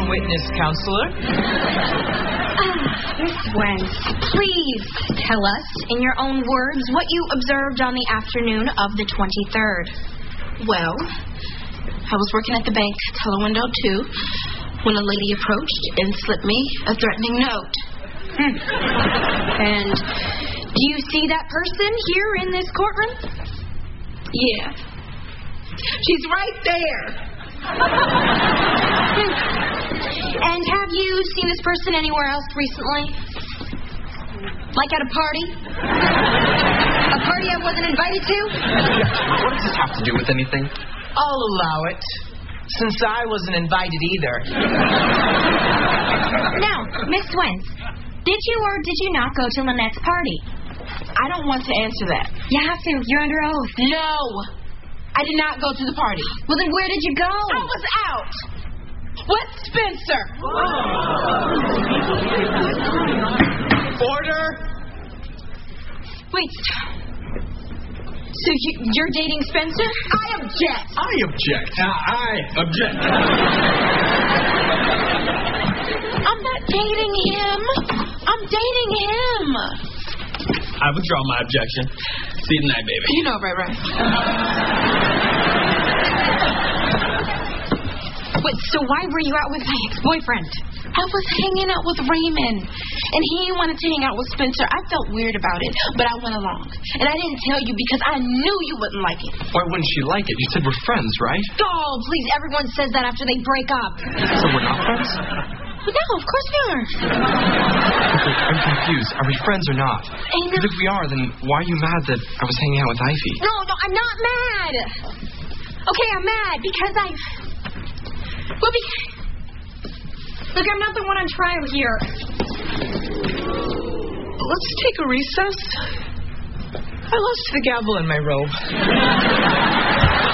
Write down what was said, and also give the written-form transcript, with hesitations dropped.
own witness, counselor. Miss Wentz, please tell us, in your own words, what you observed on the afternoon of the 23rd. Well, I was working at the bank, teller window 2, when a lady approached and slipped me a threatening note. And do you see that person here in this courtroom? Yeah. She's right there. And have you seen this person anywhere else recently? Like at a party? A party I wasn't invited to? What does this have to do with anything? I'll allow it, since I wasn't invited either. Now, Miss Wentz, did you or did you not go to Lynette's party? I don't want to answer that. You have to. You're under oath. No. I did not go to the party. Well, then where did you go? I was out. With Spencer. Order. Wait. So you're dating Spencer? I object. I object. I object. I'm not dating him. I'm dating him. I withdraw my objection. See you tonight, baby. You know, right. Wait, so why were you out with my ex-boyfriend? I was hanging out with Raymond, and he wanted to hang out with Spencer. I felt weird about it, but I went along. And I didn't tell you because I knew you wouldn't like it. Why wouldn't she like it? You said we're friends, right? Oh, please, everyone says that after they break up. So we're not friends? No, of course we are. Okay, I'm confused. Are we friends or not? And Because if we are, then why are you mad that I was hanging out with Ivy? No, I'm not mad. Okay, I'm mad because Look, I'm not the one on trial here. Let's take a recess. I lost the gavel in my robe.